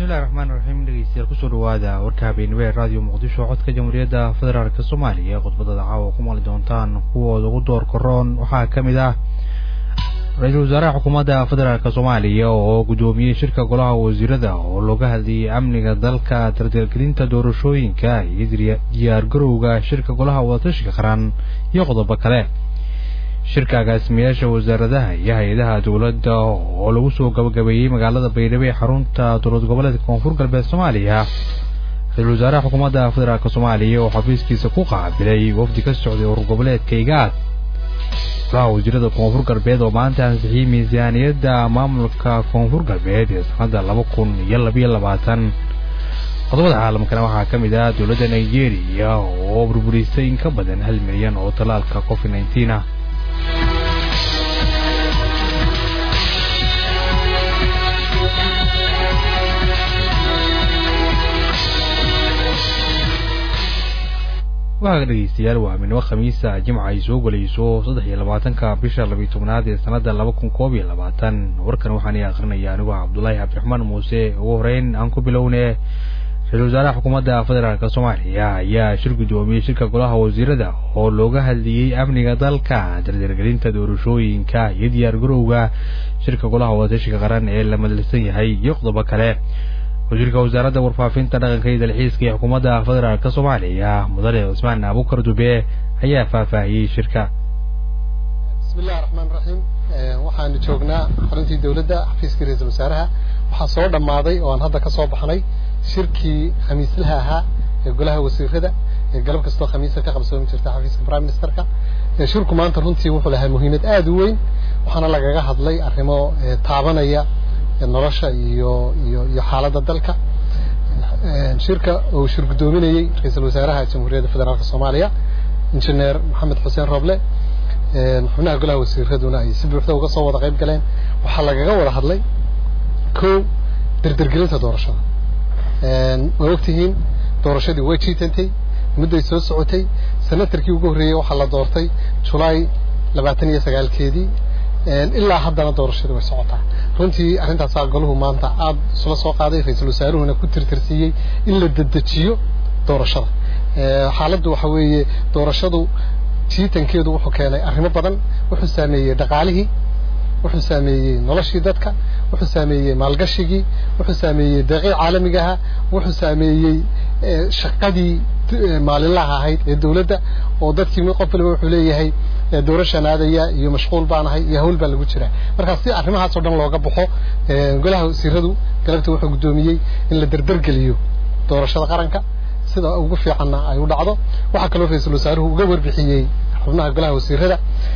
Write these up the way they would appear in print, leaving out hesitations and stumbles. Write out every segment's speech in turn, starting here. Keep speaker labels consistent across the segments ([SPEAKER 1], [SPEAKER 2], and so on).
[SPEAKER 1] bismillaahir rahmaanir rahiim dhegeystayaal ku soo dhawaada warka habeenimo ee raadiyo muqdisho codka jamhuuriyadda federaalka Soomaaliya khudbadda caawa ku maqli doontaan kuwooda ugu door koroon waxaa ka mid ah ra'iisul wasaaraha xukuumadda federaalka Soomaaliya oo gudoomiyay shirka golaha wasiirada oo looga hadlayay amniga dalka tartiibgelinta doorashooyinka iyo diyaar garowga shirka golaha wadatashiga qaran iyo qodobo kale shirka agaasimayaasha wasaaradaha iyo hay'adaha dawladda oo lagu soo gabagabeeyay magaalada Baydhabo ee xarunta dowlad goboleedka Koonfur Galbeed Soomaaliya ra'iisul wasaaraha xukuumadda federaalka Soomaaliya oo xafiiskiisa ku qaabilay wafdi ka socday urur goboleedka IGAD wasiirada Koonfur Galbeed oo maanta ansixiyay miisaaniyadda maamulka Koonfur Galbeed ee sanadda 2022 qodobada caalamkana waxaa ka mid ah dawladda Nigeria oo burburisay in ka badan 1 milyan oo talaalka COVID-19 ah waxaa dhageystayaal waa minwa khamiisa jimca ay soo galayso 23 bisha 12 ee sanadda 2022 warkan waxaan aqrinayaa anigu Cabdullaahi Cabdiraxmaan Muuse ugu horeyn aan ku bilownay ra'iisul wasaaraha xukuumadda federaalka Soomaaliya ayaa shir gudoomiyay shirka golaha wasiirada oo looga hadlayay amniga dalka tartiibgelinta doorashooyinka iyo diyaar garowga shirka golaha wadatashiga qaran ee la madalsan yahay iyo qodobo kale wasiirka wasaaradda warfaafinta dhaqanka iyo dalxiiska ee xukuumadda federaalka Soomaaliya mudane Usmaan Abuukar Dube ayaa faahfaahiyay shirka
[SPEAKER 2] bismillaahir rahmaanir rahiim waxaan joognaa xaruntii dawladda xafiiska ra'iisul wasaaraha waxa soo dhamaaday oo aan hadda ka soo baxnay shirkii khamiislaha ahaa ee golaha wasiirada ee galab kasta khamiis ka qabsoon jirta xafiiska prime ministerka shirku maanta runtii wuxuu lahaa muhiimad aad u weyn waxaana lagaga hadlay arrimo taabanaya nolosha iyo xaaladda dalka shirka oo shir gudoominayay ra'iisul wasaaraha jamhuuriyadda federaalka Soomaaliya injineer Maxamed Xuseen Roble xubnaha golaha wasiiraduna ay si buuxda uga soo wada qayb galeen waxa lagaga wada hadlay dardargelinta doorashada waqtigiin doorashadii way jiitantay muddo soo socotay sanatarkii ugu horeeyay waxa la doortay July 29keedii ilaa haddana doorashadu way socotaa runtii arrintaas goluhu maanta aad isla soo qaaday ra'iisul wasaaruhuna ku tirtirsiiyay in la dedejiyo doorashada xaaladdu waxa weeye doorashadu jiitankeedu wuxuu keenay arrimo badan wuxuu saameeyay dhaqaalihii wuxuu saameeyay noloshii dadka wuxuu saameeyay maalgashigii wuxuu saameeyay deeqii caalamiga ah wuxuu saameeyay shaqadii maalinlaha ahayd ee dawladda oo dadkii qof walba wuxuu leeyahay doorashan aadaya iyo mashquul baanahay iyo hawl baa lagu jira marka si arrimahaas oo dhan looga baxo golaha wasiiradu galabta wuxuu gudoomiyay in la dardargeliyo doorashada qaranka sida ugu fiicanna ay u dhacdo waxa kale oo ra'iisul wasaaruhu uga warbixiyay xubnaha golaha wasiirada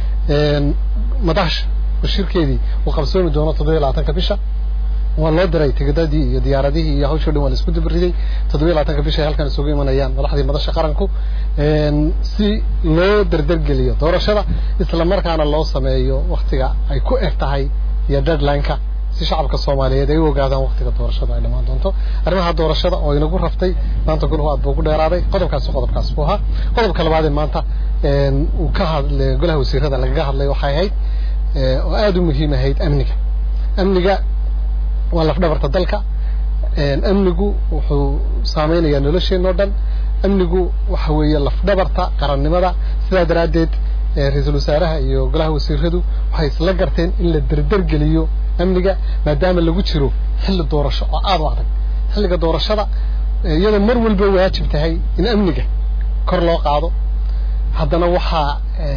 [SPEAKER 2] madax shirkeedii uu qabsoon doono 27 bisha waa loo diray tigidadii iyo diyaaradihii iyo hawsha dhan waa la isku dibariday 27 bisha halkan isugu imanayaan madaxdii madasha qaranku si loo dardargeliyo doorashada isla markaana loo sameeyo waqtiga ay ku eg tahay iyo deadline-ka si shacabka Soomaaliyeed ay u ogaadaan waqtiga doorashada ay dhamaan doonto arrimaha doorashada oo inagu raftay maanta golaha aad buu ku dheeraaday qodobkaas buu ahaa qodobka labaad ee maanta uu ka hadlay golaha wasiirada laga hadlay waxay ahayd oo aad u muhiim ahayd amniga waa laf dhabarta dalka amnigu wuxuu saameynayaa nolosheenna oo dhan amnigu waxa weeye laf dhabarta qarannimada sidaa daraadeed ra'iisul wasaaraha iyo golaha wasiiradu waxay isla garteen in la dardargeliyo amniga maadaama lagu jiro xilli doorasho oo aad u adag xilliga doorashada iyadoo mar walba waajib tahay in amniga kor loo qaado haddana waxaa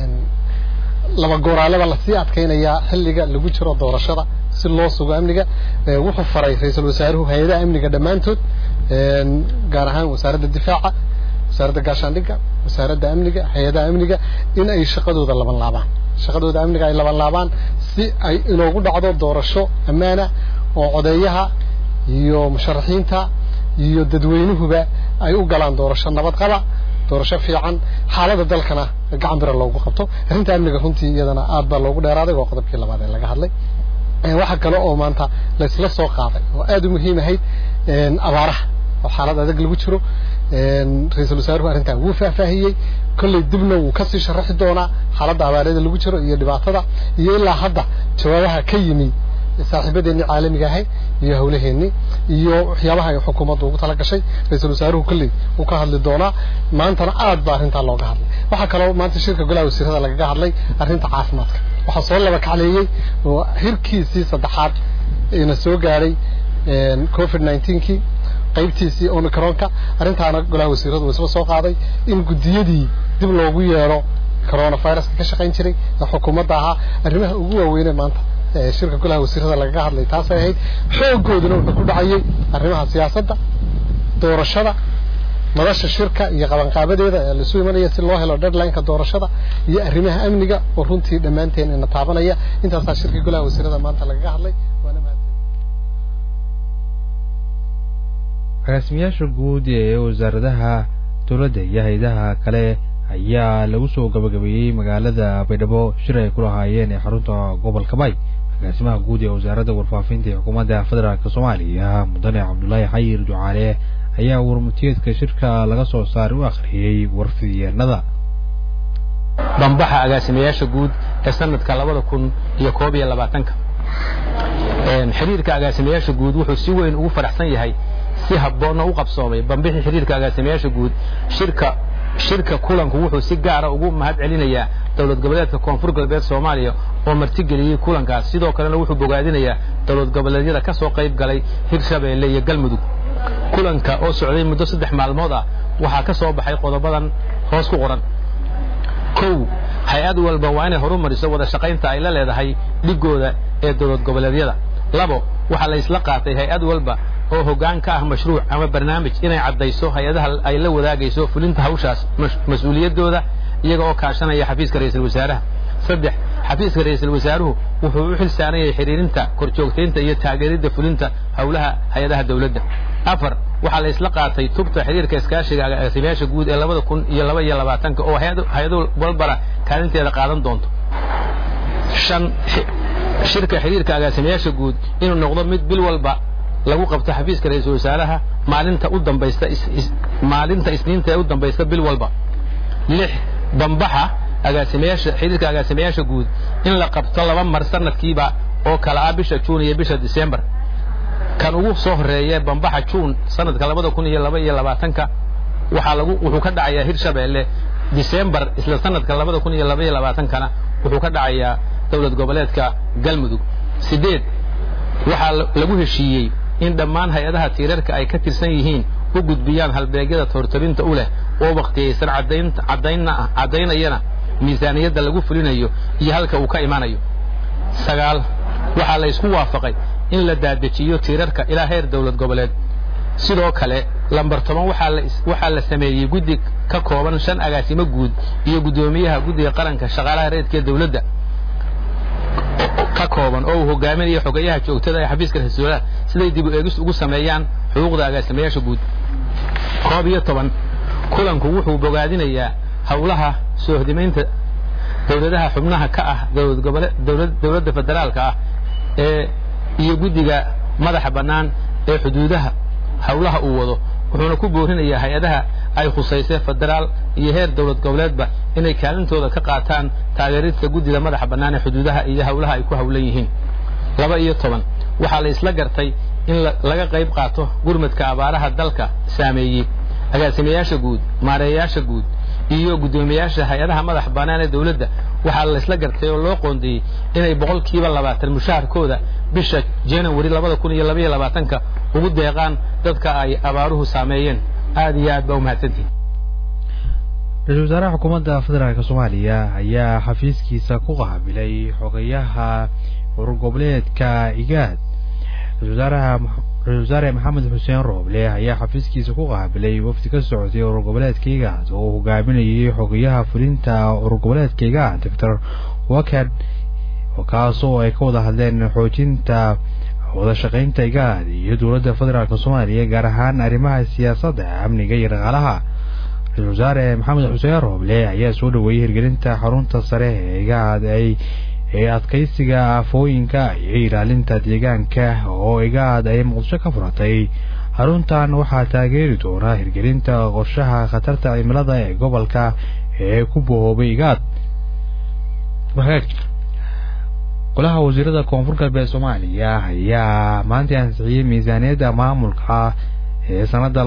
[SPEAKER 2] laba gooraalaba la sii adkeynayaa xilliga lagu jiro doorashada si loo sugo amniga wuxuu faray ra'iisul wasaaruhu hay'adaha amniga dhamaantood gaar ahaan wasaaradda difaaca wasaaradda gaashaandhigga wasaaradda amniga hay'adaha amniga in ay shaqadooda amniga ay laban si ay inoogu dhacdo doorasho ammaana oo codeeyaha iyo musharaxiinta iyo dadweynuhuba ay u galaan doorasho nabad qaba doorasho fiican xaaladda dalkana gacan bir loogu qabto arrinta amniga runtii iyadana aad baa loogu dheeraaday oo qodobkii labaad ee laga hadlay waxa kale oo maanta la isla soo qaaday oo aad u muhiim ahayd abaaraha oo xaalad adag lagu jiro ra'iisul wasaaruhu arrinta wuu faahfaahiyay kulli dibna uu ka sii sharaxi doonaa xaaladda abaarada lagu jiro iyo dhibaatada iyo ilaa hadda jawaabaha ka yimi saaxiibadeennii caalamiga ahay iyo hawlaheennii iyo waxyaabaha ay xukuumaddu ugu tala gashay ra'iisul wasaaruhu kulley uu ka hadli doonaa maantana aad baa arrintaa looga hadlay waxaa kaloo maanta shirka golaha wasiirada lagaga hadlay arrinta caafimaadka waxaa soo laba kacleeyey oo hirkiisii saddexaad ina soo gaaray COVID-19kii qaybtiisii omicronka arrintaana golaha wasiiradu isla soo qaaday in gudiyadii dib loogu yeero coronavirus ka shaqayn jiray xukuumadda ahaa arrimaha ugu waaweyn maanta shirka golaha wasiirada lagaga hadlay taas ay ahayd xoogooduna wuxuu ku dhacayay arrimaha siyaasadda doorashada madasha shirka iyo qabanqaabadeeda la soo imanaya si loo helo deadline-ka doorashada iyo arrimaha amniga oo runtii dhammaanteen ina taabanaya intaas shirka golaha wasiirada maanta lagaga hadlay
[SPEAKER 1] agaasimayaasha guud ee wasaaradaha dowladda iyo hay'adaha kale ayaa lagu soo gabagabeeyey magaalada Baydhabo shir ay ku lahaayeen ee xarunta gobolka Bay agaasimaha guud ee wasaaradda warfaafinta ee xukuumadda federaalka Soomaaliya mudane Cabdullaahi Xayir Ducaale ayaa warmutiyeedka shirka laga soo saaray u akhriyay warfidyeenada
[SPEAKER 3] bambaxa agaasimayaasha guud ee sanadka 2021 xiriirka agaasimayaasha guud wuxuu si weyn ugu faraxsan yahay si habboon u qabsoomay bambixi xiriirka agaasimayaasha guud shirka kulanku wuxuu si gaar ah ugu mahad celinayaa dawlad goboleedka Koonfur Galbeed Soomaaliya oo martigeliyay kulankaas sidoo kalena wuxuu bogaadinayaa dawlad goboleedyada ka soo qayb galay Hirshabeelle iyo Galmudug kulanka oo socday muddo 3 maalmood ah waxa ka soo baxay qodobadan hoos ku qoran kow hay'ad walba waa inay horumariso wada shaqaynta ay la leedahay dhigooda ee dawlad goboleedyada labo waxa la isla qaatay hay'ad walba oo hoggaan ka ah mashruuc ama barnaamij inay cadayso hay'adaha ay la wadaagayso fulinta hawshaas mas'uuliyadooda iyaga oo kaashanaya xafiiska ra'iisul wasaaraha saddex xafiiska ra'iisul wasaaruhu wuxuu u xil saaran yahay xiriirinta korjoogteynta iyo taageeridda fulinta hawlaha hay'adaha dawladda afar waxa la isla qaatay tubta xiriirka iskaashiga agaasimayaasha guud ee 2022 oo hay'ado walbana kaalinteeda qaadan doonto shan shirka xiriirka agaasimayaasha guud inuu noqdo mid bil walba lagu qabto xafiiska ra'iisul wasaaraha maalinta isniinta ee u dambaysta bil walba lix bambaxa agaasimayaasha xiriirka agaasimayaasha guud in la qabto 2 mar sanadkiiba oo kala ah bisha June iyo bisha December kan ugu soo horeeyay bambaxa June sanadka 2022 wuxuu ka dhacayaa Hirshabeelle December isla sanadka 2022 kana wuxuu ka dhacayaa dawlad goboleedka Galmudug sideed waxa lagu heshiiyay in dhammaan hay'adaha tiirarka ay ka tirsan yihiin u gudbiyaan halbeegyada tortarinta u leh oo waqtiyaysan cadaynayana miisaaniyadda lagu fulinayo iyo halka uu ka imanayo sagaal waxa la isku waafaqay in la daadejiyo tiirarka ilaa heer dawlad goboleed sidoo kale lambar 10 waxa la sameeyay guddi ka kooban 5 agaasimo guud iyo gudoomiyaha guddiga qaranka shaqaalaha reedka dawladda ka kooban oo hogaaminaya xogayaha joogtada ee xafiiska ra'iisul wasaaraha siday dib u eegis ugu sameeyaan xuquuqda agaasimayaasha guud 11 kulanku wuxuu bogaadinayaa hawlaha soo hadimeynta dawladaha xubnaha ka ah dawladda federaalka ah ee iyo guddiga madaxa banaan ee xuduudaha hawlaha uu wado wuxuuna ku boorinayaa hay'adaha ay khuseysay federaal iyo heer dawlad goboleedba inay kaalintooda ka qaataan taageeridda guddiga madaxa banaan ee xuduudaha iyo hawlaha ay ku hawlan yihiin 12 waxa la isla gartay in laga qayb qaato gurmadka abaaraha dalka saameeyay agaasimayaasha guud maareeyaasha guud iyo gudoomiyaasha hay'adaha madaxa banaan ee dawladda waxa la isla gartay oo loo qoondeeyay inay 20% mushaharkooda bisha January 2022 ugu deeqaan dadka ay abaaruhu saameeyeen aad iyo aad baa u mahadsantihiin
[SPEAKER 1] ra'iisul wasaaraha xukuumadda federaalka Soomaaliya ayaa xafiiskiisa ku qaabilay xogayaha urur goboleedka IGAD ra'iisul wasaare Maxamed Xuseen Rooble ayaa xafiiskiisa ku qaabilay wafdi ka socday urur goboleedka IGAD oo hogaaminayay xogayaha fulinta urur goboleedka IGAD Dr. Wakad oo kaasoo ay ka wada hadleen xoojinta wada shaqaynta IGAD iyo dawladda federaalka Soomaaliya gaar ahaan arrimaha siyaasadda amniga iyo dhaqaalaha ra'iisul wasaare Maxamed Xuseen Rooble ayaa soo dhaweeyay hirgelinta xarunta sare ee IGAD ee adkaysiga aafooyinka iyo ilaalinta deegaanka oo IGAD ay Muqdisho ka furatay xaruntan waxaa taageeri doona hirgelinta qorshaha khatarta cimilada ee gobolka ee ku boobay IGAD golaha wasiirada koonfur galbeed Soomaaliya ayaa maanta ansixiyay miisaaniyadda maamulka ee sanadda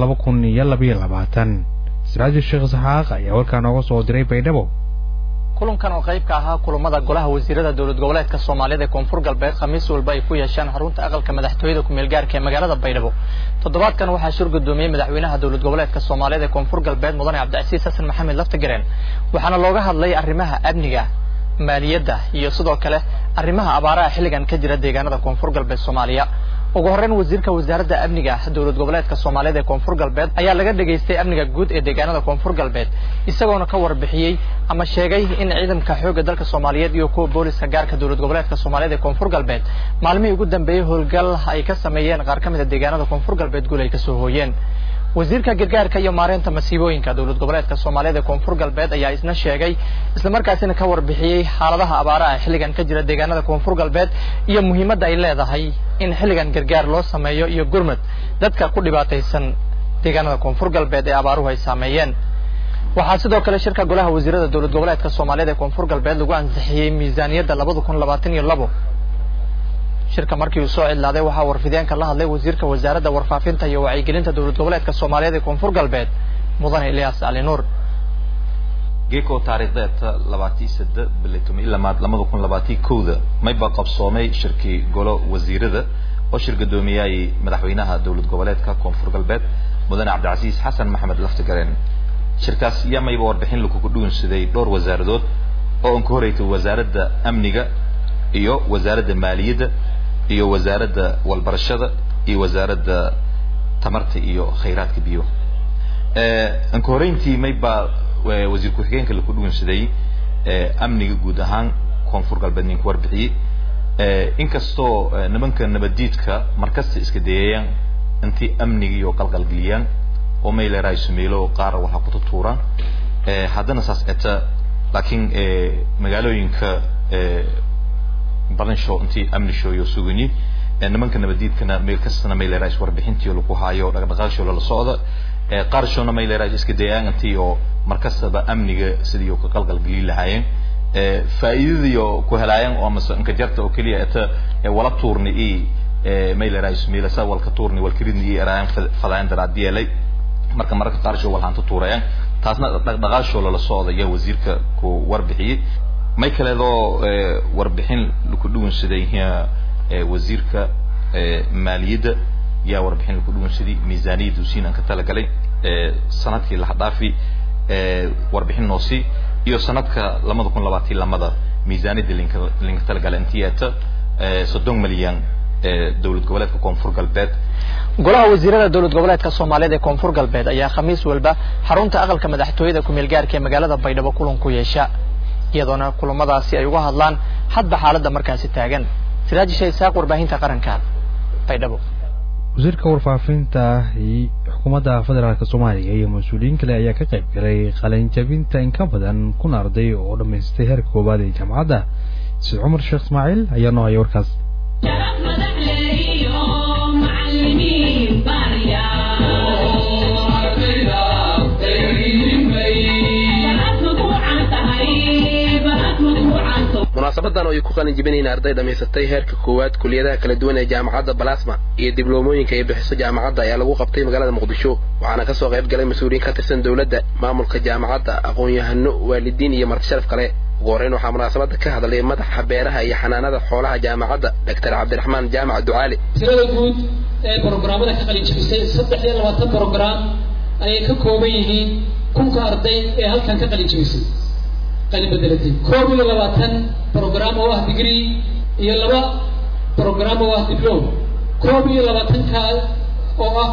[SPEAKER 1] 2022 Siraaj Sheekh Saxaaq ayaa warkaan uga soo diray Baydhabo
[SPEAKER 4] kulankan oo qayb ka ahaa kulamada golaha wasiirada dawlad goboleedka Soomaaliyeed ee koonfur galbeed khamiis walba ay ku yeeshaan xarunta aqalka madaxtooyada ku meel gaarka ee magaalada Baydhabo toddobaadkan waxaa shir gudoomiyay madaxweynaha dawlad goboleedka Soomaaliyeed ee koonfur galbeed mudane Cabdicasiis Xasan Maxamed Laftagareen waxaana looga hadlay arrimaha amniga maaliyadda iyo sidoo kale arrimaha abaaraha xilligan ka jira deegaanada koonfur galbeed Soomaaliya ugu horreyn wasiirka wasaaradda amniga dawlad goboleedka Soomaaliyeed ee koonfur galbeed ayaa laga dhageystay amniga guud ee deegaanada koonfur galbeed isagoona ka warbixiyay ama sheegay in ciidanka xoogga dalka Soomaaliyeed iyo kuwa booliska gaarka dawlad goboleedka Soomaaliyeed ee koonfur galbeed maalmihii ugu dambeeyay howlgal ay ka sameeyeen qaar ka mid ah deegaanada koonfur galbeed guul ay ka soo hooyeen wasiirka gargaarka iyo maareynta masiibooyinka dawlad goboleedka Soomaaliyeed ee koonfur galbeed ayaa isna sheegay isla markaasina ka warbixiyay xaaladaha abaaraha xilligan ka jira deegaanada koonfur galbeed iyo muhiimadda ay leedahay in xilligan gargaar loo sameeyo iyo gurmad dadka ku dhibaataysan deegaanada koonfur galbeed ee abaaruhu ay saameeyeen waxaa sidoo kale shirka golaha wasiirada dawlad goboleedka Soomaaliyeed ee koonfur galbeed lagu ansixiyay miisaaniyadda 2022 shirka markii uu soo cidlaaday waxa warfideenka la hadlay wasiirka wasaaradda warfaafinta iyo wacyigelinta dawlad goboleedka Soomaaliyeed ee koonfur galbeed mudane Ilyas Ali Nuur
[SPEAKER 5] geeko taariikhda 23 bilatum ilaa 2022 may ba qabsoomay shirkii golo wasiirada oo shir gudoomiyay madaxweynaha dawlad goboleedka koonfur galbeed mudane Cabdicasiis Xasan Maxamed Laftagareen shirkaas yamay warbixin lagu guddoonsiday dhowr wasaaradood oo aan ka horeeyay wasaaradda amniga iyo wasaaradda maaliyadda iyo wasaaradda walbarashada iyo wasaaradda tamarta iyo khayraadka biyo aan ka horeyntii may ba wasiir ku xigeenka la ku dhuunsaday amniga guud ahaan koonfur galbeed nin ku warbixiyay inkastoo nimanka nabadiidka markasta iska dayayaan intii amniga iyo qalqalgeliyaan oo may leeyahay sumeelo qaar waxa ku tuuraan haddana saas eta laakiin magaalooyinka balansho intii amni shooyo sugani nimanka nabadiidkana meel kastana may leeyahay warbixintii lagu haayo dhaqdhaqaaqyo la socda qaarshona may leeyahay iska dayayaan intii oo markastaba amniga sidii ka qalqalgelin lahaayeen faa'iidadiyo ku helayaan oo ama inka jarta oo kaliya eta wala tuurni may leeyahay sumeelo sa walka tuurni walkiridni iraan fadaan daraadiyay marka marka qaarsho walhaanta tuurayaan taasna dhaqdhaqaaqyo la socda iyo wasiirka ku warbixiyay may kaleedo warbixin lagu dhuunsaday wasiirka maaliyadda yaa warbixin lagu dhuunsaday miisaaniyadda siinaan ka tala galay sanadkii la dhaafi warbixin noosi iyo sanadka 2022 miisaaniyadda linka tala galay intiyata 30 milyan dawlad goboleedka koonfur galbeed
[SPEAKER 4] golaha wasiirada dawlad goboleedka Soomaaliyeed ee koonfur galbeed ayaa khamiis walba xarunta aqalka madaxtooyada ku meel gaarka ee magaalada Baydhabo kulan ku yeesha iyadoona kulamadaasi ay uga hadlaan hadba xaaladda markaasi taagan Siraaj Sheekh Saaq warbaahinta qaranka Baydhabo
[SPEAKER 1] wasiirka warfaafinta xukuumadda federaalka Soomaaliya iyo mas'uuliyiin kale ayaa ka qayb galay qalin jabinta in ka badan 1,000 arday oo dhameystay heerka koowaad ee jaamacadda si Umar Sheekh Ismaaciil ayaa noo hayay warkaas
[SPEAKER 6] munaasabadan oo ay ku qalin jabinayeen arday dhameysatay heerka koowaad kulliyadaha kala duwan ee jaamacadda Balaasma iyo dibloomoyinka ay bixiso jaamacadda ayaa lagu qabtay magaalada Muqdisho waxaana ka soo qayb galay mas'uuliyiin ka tirsan dawladda maamulka jaamacadda aqoon-yahano waalidiin iyo marti sharaf kale ugu horreyn waxaa munaasabada ka hadlay madaxa beeraha iyo xanaanada xoolaha jaamacadda Dr. Cabdiraxmaan Jaamac Ducaali
[SPEAKER 7] tirada guud ee barnaamijyada ka qalin jabisay 23 program ay ka kooban yihiin 1,000 arday ee halkan ka qalin jabisay qalin bedelatay 22 program oo ah degree iyo 2 program oo ah diploma 22 ka oo ah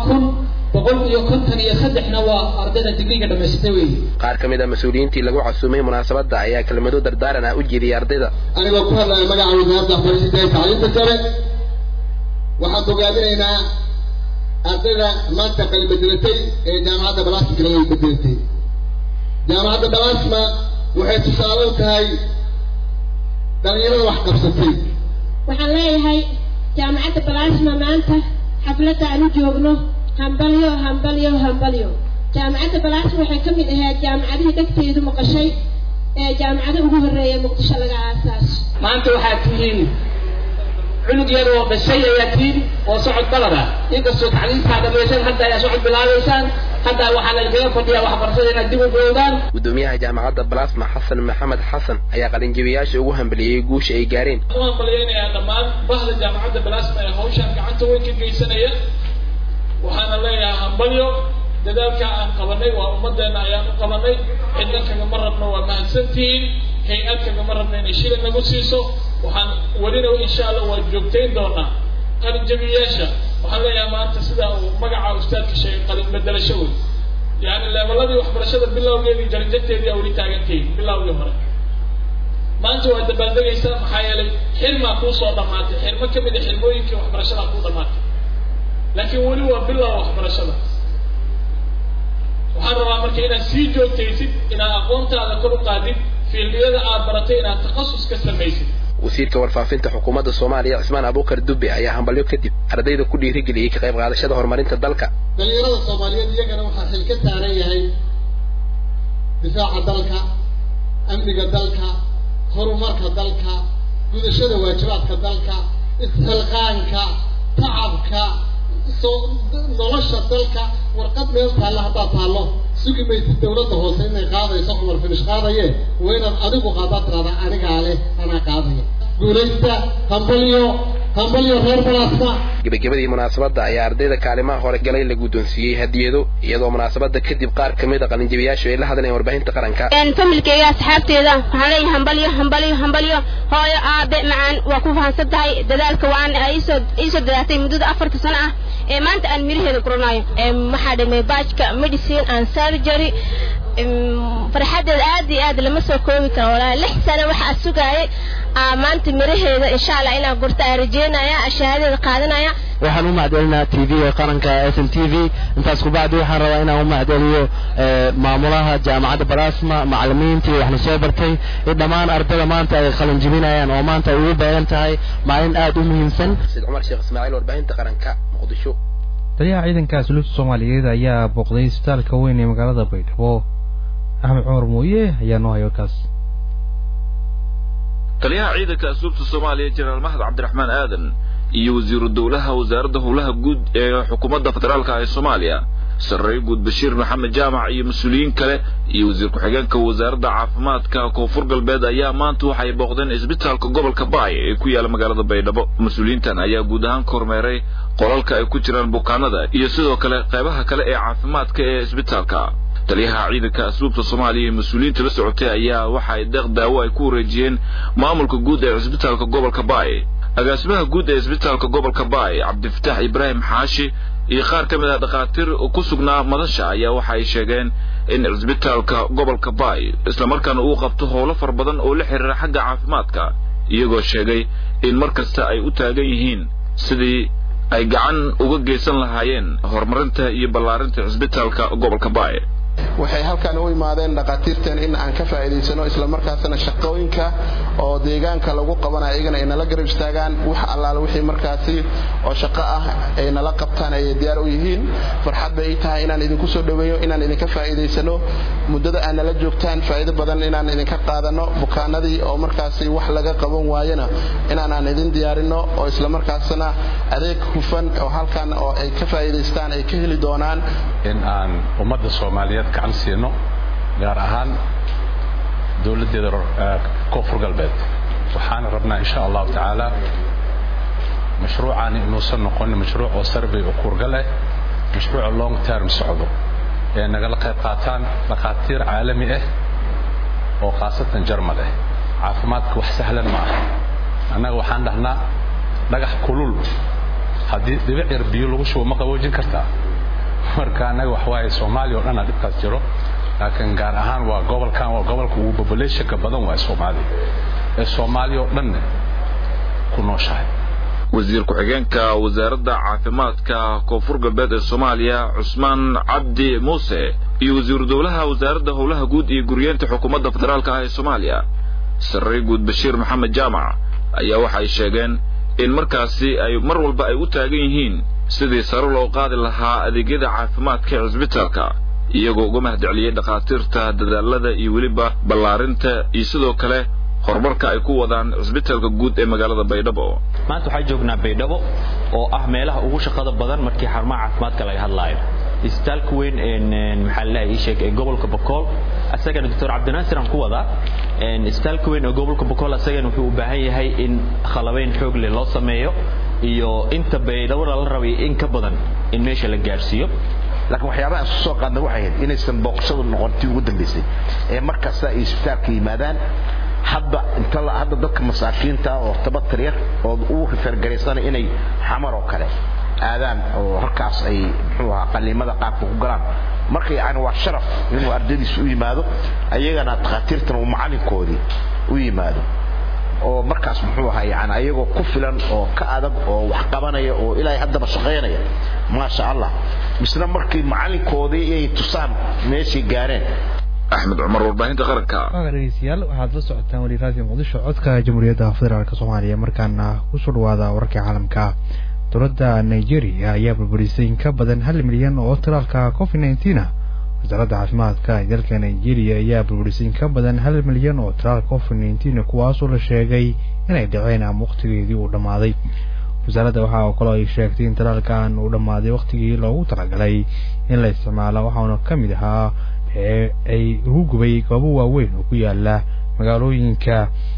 [SPEAKER 7] 153 waa ardayda degree-ga dhameystay weey
[SPEAKER 6] qaar kamid ah mas'uuliyiintii lagu casuumay munaasabada ayaa kelmado dardaaran ah u jeediyay ardayda
[SPEAKER 2] anigoo ku hadlaya magaca wasaaradda waxbarashada iyo tacliinta sare waxaan bogaadinaynaa ardayda maanta qalin bedelatay ee jaamacadda Balaasma ay bedelatay jaamacadda Balaasma waxay tusaale u tahay dhalinyarada wax qabsatay
[SPEAKER 8] waxaan leeyahay jaamacadda Balaasma maanta xafladda aan u joogno hambalyo jaamacadda Balaasma waxay ka mid ahayd jaamacadaha dhagteedu maqashay ee jaamacada ugu horeeyay Muqdisho laga aasaasay
[SPEAKER 7] maanta waxaad tihiin عنق يرو بالشيء يتيم وصعد بلده يقصوا تعليم هذا بيسان حتى يصعد بلاديسان حتى وحنا الجيم فديا وحبرسنا نديو بلدان
[SPEAKER 6] gudoomiyaha jaamacadda Balaasma Xasan Maxamed Xasan ayaa qalin jabiyaasha ugu hambaliyay guusha ay gaareen
[SPEAKER 7] waan baliyeenayaa dhammaan bahda jaamacadda Balaasma ee hawshan gacanta weyn ka geysanaya waxaana leeyahay hambalyo dadaalka aan qabanay waa ummadeena ayaan u qabanay cidna kaga marabna waa mahadsantiin hay'ad kaga marabna inay shil nagu siiso waxaan walina insha Allah waa joogteyn doonaa qalin jabiyaasha waxaan leeyahay maanta sida uu magaca ustaadka sheegay qalin bedelasho weyn يعني leveladii waxbarashada bilowgeedii jarinteedii awli taagantay bilowgii hore maanta waa dabaaldegaysaa maxaa yeelay xilma ku soo dhamaatay xilma kamid ah xilmooyinkii waxbarashada ku dhamaatay laakiin wali waa bilow waxbarashada waxaan rabaa marka inaad sii joogtaysid inaad aqoontaada kor u qaadid fiildiyada aad baratay inaad takhasus ka samaysid
[SPEAKER 6] wasiirka warfaafinta xukuumadda Soomaaliya Cismaan Abuukar Dubbe ayaa hambalyo kadib ardayda ku dhiirigeliyay ka qayb qaadashada horumarinta dalka
[SPEAKER 2] dhalinyarada Soomaaliyeed iyagana waxa xil ka saaran yahay difaaca dalka amniga dalka horumarka dalka gudashada waajibaadka dalka isxilqaanka tacabka nolosha dalka warqad meel taala hadda taalo sugi meeyay dawladda hoose inay qaadayso Umar Finish qaadaye weynan adigu qaadadrada aniga leh ana qaadayo guulaysta hambalyo reer Balaasma
[SPEAKER 6] gabagabadii munaasabadda ayaa ardayda kaalimaha hore galay la guddoonsiiyay hadiyado iyadoo munaasabadda kadib qaar kamid ah qalin jabiyaasha ay la hadleen warbaahinta qaranka
[SPEAKER 8] familkayga asxaabteeda waxaan leeyahay hambalyo hooyo aabe macaan waa ku fahansantahay dadaalka waan ay soo dadaatay muddo 4 sano ah ee maanta aan miraheeda guranayo waxa dhamay baajka medicine and surgery farxadeed aad lama soo koobi karo walaa 6 sano waxa sugayay maanta miraheeda insha Allah ina gurta ay rajeynaya shahaadada qaadanaya
[SPEAKER 9] waxaan u macdelinaa TV qaranka SNTV intaas ku baad waxaan rabaa inaan u macdeliyo maamulaha jaamacadda Balaasma macallimiintii waxna soo bartay dhammaan ardayda maanta ay qalin jabinayaan oo maanta ugu baahan tahay maalin aad u muhiimsan
[SPEAKER 6] Said Umar Sheekh Ismaaciil warbaahinta qaranka Muqdisho
[SPEAKER 1] taliyaha ciidanka asluubta Soomaaliyeed ayaa booqday isbitaalka weyn ee magaalada Baydhabo Ahmed Cumar Mooye ayaa noo hayo kaas
[SPEAKER 10] taliyaha ciidanka asluubta Soomaaliyeed General Mahad Cabdiraxmaan Aadan iyo wasiiru dawlaha wasaaradda howlaha guud ee xukuumadda federaalka ee Soomaaliya Sarreey Guud Bashiir Maxamed Jaamac iyo mas'uuliyiin kale iyo wasiir ku-xigeenka wasaaradda caafimaadka Koonfur Galbeed ayaa maanta waxay booqdeen isbitaalka gobolka Baay ee ku yaala magaalada Baydhabo mas'uuliyiintan ayaa guud ahaan kormeeray qolalka ay ku jiraan bukaanada iyo sidoo kale qaybaha kale ee caafimaadka ee isbitaalka taliyaha ciidanka asluubta Soomaaliya mas'uuliyiinta la socotay ayaa waxay deeq daawo ay ku wareejiyeen maamulka guud ee isbitaalka gobolka Baay agaasimaha guud ee isbitaalka gobolka Baay Cabdifataax Ibraahim Xaashi iyo qaar kamid ah dhaqaatiir ku sugnaa madasha ayaa waxay sheegeen in isbitaalka gobolka Baay isla markaana uu qabto howlo far badan oo la xiriira xagga caafimaadka iyagoo sheegay in markasta ay u taagan yihiin sidii ay gacan uga geysan lahaayeen horumarinta iyo ballaarinta isbitaalka gobolka Baay
[SPEAKER 11] waxay halkan u imaadeen dhaqaatiirteen in aan ka faa'iideysano isla markaasna shaqooyinka oo deegaanka lagu qabanayo iyagana inala garab istaagaan wax allaala wixii markaasi oo shaqo ah ay nala qabtaan ay diyaar u yihiin farxad bay tahay inaan idinku soo dhaweeyo inaan idinka faa'iideysano muddada aan nala joogtaan faa'iido badan inaan idinka qaadano bukaanadii oo markaasi wax laga qaban waayana inaan idin diyaarino oo isla markaasna adeeg hufan oo halkan oo ay ka faa'iideystaan ay ka heli doonaan
[SPEAKER 12] in aan ummadda Soomaaliyeed gacan siino gaar ahaan dawladda Koonfur Galbeed waxaan rabnaa insha Allah ta'ala mashruucan inuu soo noqon mashruuc oo survey oo kurgale mashruuc long term socdo ee naga qayb qaataan dhaqaatiir caalami ah oo khaasatan Jarmal ah caafimaadku wax sahlan ma aha anaga waxaan dhahnaa dhagax kulul hadii dhibic yar biyo lagu shubo ma qaboojin kartaa marka anaga wax waay Soomaaliya oo dhan dhibkaas jiro laakiin gaar ahaan waa gobolka ugu population ka badan waa Soomaaliya oo dhan ku nooshahay
[SPEAKER 10] wasiir ku-xigeenka wasaaradda caafimaadka Koonfur Galbeed ee Soomaaliya Cusmaan Cabdi Muuse iyo wasiiru dawlaha wasaaradda howlaha guud iyo guryeenta xukuumadda federaalka ee Soomaaliya Sarreey Guud Bashiir Maxamed Jaamac ayaa waxay sheegeen in markaasi ay mar walba ay u taagan yihiin sidii sare loo qaadi lahaa adeegyada caafimaadka ee isbitaalka iyagoo uga mahadceliyay dhaqaatiirta dadaalada iyo waliba ballaarinta iyo sidoo kale horumarka ay ku wadaan isbitaalka guud ee magaalada Baydhabo
[SPEAKER 13] maanta waxaan joognaa Baydhabo oo ah meelaha ugu shaqada badan markii xarumaha caafimaadka laga hadlayo isbitaalka weyn ee maxallaha ii sheeg ee gobolka Boqol asagana Dr. Cabdinaasir aan ku wada isbitaalka weyn ee gobolka Boqol asagana wuxuu u baahan yahay in khalabayn xoog leh loo sameeyo iyo inta Baydhabo la rabay in ka badan in meesha la gaarsiiyo
[SPEAKER 14] laakiin waxyaabaha soo qaadna waxay ahayd inaysan booqashadu noqotin ugu dambeysay ee markaas ay isbitaalka yimaadaan hadda dadka masaakiinta oo tabatar yar oo uu refergareysan inay xamar oo kale aadaan oo halkaas ay muxuu ahaa qaliimada qaabka ku galaan markay aan waa sharaf inuu ardaydiisu u yimaado ayagana dhaqaatiirtan oo macalinkoodii u yimaado oo markaas muxuu ahaa yani ayagoo ku filan oo ka adag oo wax qabanaya oo ilaahay hadda shaqeynaya ma sha Allah misna markii macalinkoodii ay tusaan meeshii gaareen
[SPEAKER 10] أحمد عمر warbaahinta qaranka
[SPEAKER 1] dhageystayaal waxaad la socotaan wali raadiyo muqdisho codka jamhuuriyadda federaalka Soomaaliya markaana ku soo dhawaada wararka caalamka dowladda Nigeria ayaa burburisay in ka badan 1 milyan oo talaalka COVID-19 wasaaradda caafimaadka ee dalka Nigeria ayaa burburisay in ka badan 1 milyan oo talaalka COVID-19 kuwaas oo la sheegay inay dhaceen ama waqtigeedii uu dhamaaday wasaaradda waxa kale oo ay sheegtay in talaalkan uu dhamaaday waqtigii loogu talagalay in la isticmaalo waxaana kamid ahaa ay ugu gubay goobo waaweyn oo ku yaala magaalooyinka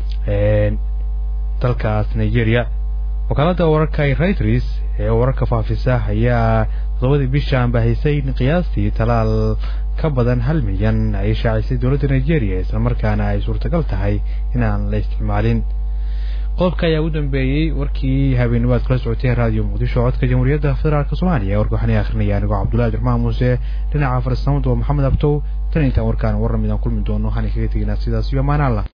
[SPEAKER 1] dalkaas Nigeria wakaalada wararka Reuters ee wararka faafisa ayaa 7 bishan baahisay in qiyaastii talaal ka badan 1 milyan ay shaacisay dowladda Nigeria isla markaana ay suurtagal tahay in aan la isticmaalin qodobka ayaa u dambeeyay warkii habeenaad kala socotay raadiyo muqdisho codka jamhuuriyadda federaalka Soomaaliya waxaan akhrinaya aniga Cabdullaahi Raxmaan Muuse dhinaca farsamada Maxamed Abtow tan inta warkaan warramidaan kulmi doono waxaan kaga teginaa sidaas iyo maana Allah